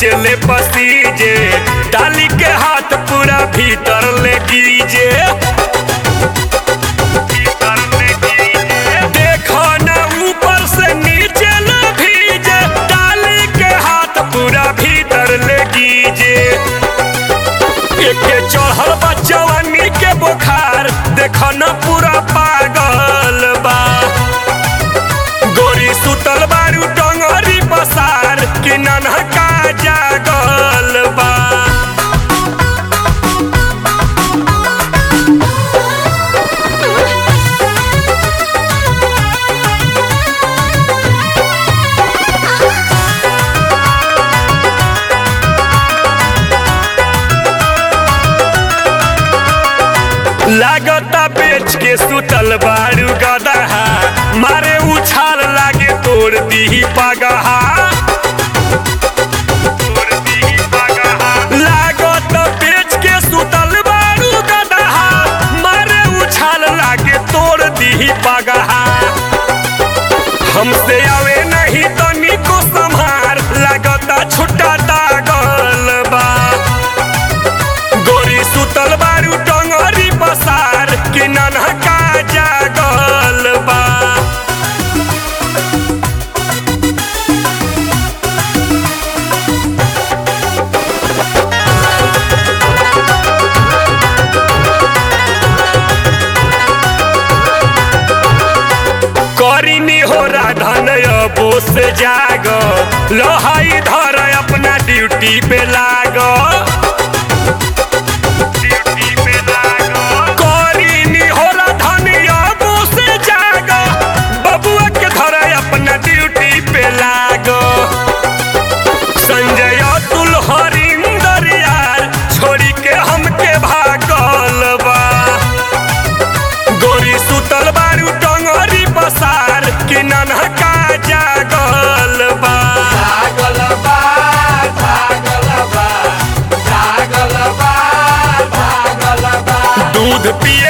नीचे ले पसीजे, डाली के हाथ पूरा भीतर ले कीजे। देखो ना ऊपर से नीचे ले भीजे, डाली के हाथ पूरा भीतर ले कीजे। एक चढ़ल बा जवानी के बुखार, देखो ना पूरा पागल बा। गोरी सुतल बारू डंगरी पसार कि नन्हका जागल बा। लागता बेच के सुतल बारू गदहा, मारे उछाल लागे तोड़ दी पगहा। लागत बेच के सुतल बारू गदहा, मारे उछाल लागे तोड़ दी पगहा। हमसे आवे नहीं तो निको संभार, लागता छुट्टा दागल बा। गोरी सुतल बारू डंगरी पसार कि नन्हका जागल बा। करीनी हो राधन अबो से जाग, लोहाई धर अपना ड्यूटी पे लाग। करीनी हो राधन अबो से जाग, बबुआ के धर अपना ड्यूटी पे लाग। संजय अतुल हरिंदर यार छोड़ी के हमके भागल बा। गोरी सुतल बारू डंगरी पसार कि नन्हका जागल बा। जागल बा, जागल बा, जागल बा, जागल बा। दूध पिया